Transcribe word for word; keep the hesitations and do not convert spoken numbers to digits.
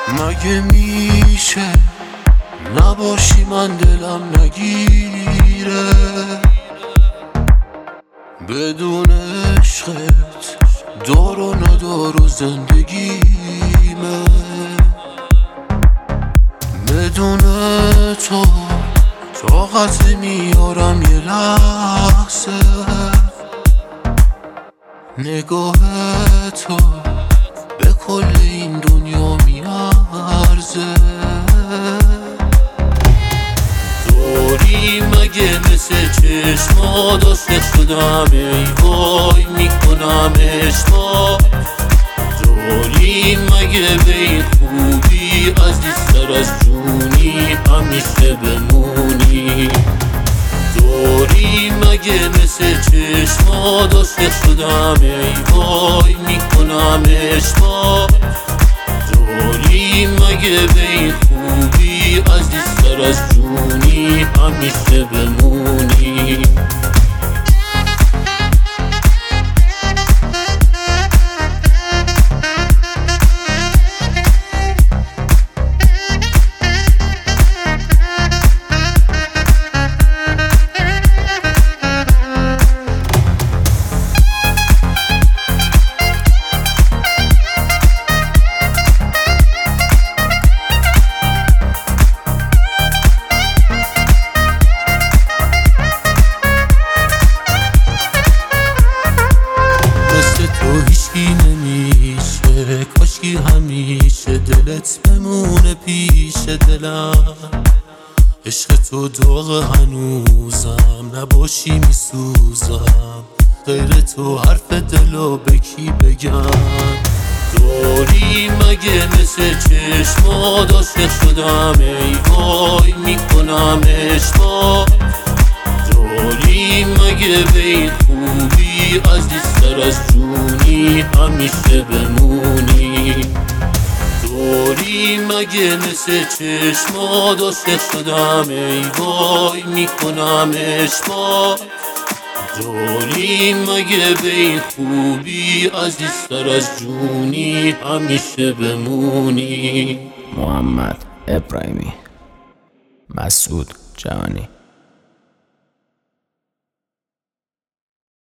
مگه میشه نباشی من دلم نگیره بدون عشقت دار و ندار و زندگیمه بدون تو طاقت میارم یه لحظه نگاه تو به کل این دنیا میارزه دوری مگه مثل چشمات عاشق شدم ای وای میکنم عشقات دوری مگه به این خوبی عزیزتر از جونی همیشه بمونی دوری مگه مثل چشمات عاشق شدم ای وای میکنم عشقات دوری مگه به این خوبی عزیزتر از جونی همیشه بمونی تو هیچکی نمیشه کاشکی همیشه دلت بمونه پیش دلم عشق تو داغ هنوزم نباشی میسوزم غیر تو حرف دلو به کی بگم دوری مگه مثل چشمات عاشق شدم ای وای میکنم عشقات دوری مگه به این خوبی عزیزتر از جونی همیشه بمونی دوری مگه مثل چشمات عاشق شدم ای وای میکنم عشقات دوری مگه به این خوبی عزیزتر از جونی همیشه بمونی. محمد ابراهیمی، مسعود جهانی.